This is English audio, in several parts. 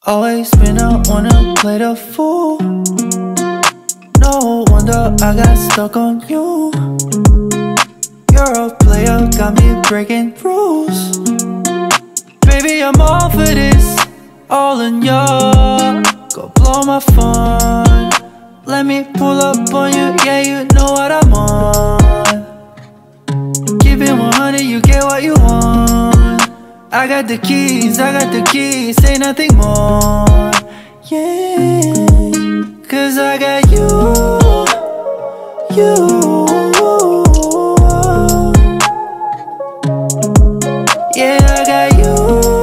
Always been out, wanna play the fool. No wonder I got stuck on you. You're a player, got me breaking rules. Baby, I'm all for this, all in ya. Go blow my phone. Let me pull up on you, yeah, you know what I'm on. Keep it 100, you get what you want. I got the keys, say nothing more. Yeah, cause I got you. Yeah, I got you.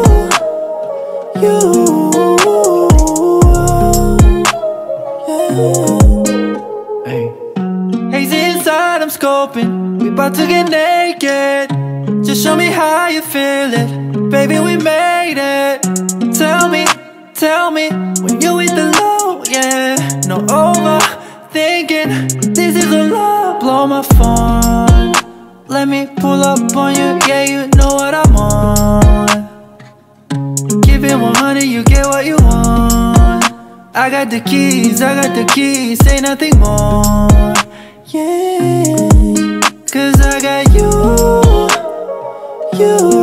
Yeah. Hey. Hazy inside, I'm scoping. We bout to get naked. Just show me how you feel it. Baby, we made it. Tell me, when you hit the low, yeah. No overthinking, this is a love. Blow my phone. Let me pull up on you, yeah, you know what I'm on. Keep it 100, you get what you want. I got the keys, say nothing more. Yeah, cause I got you.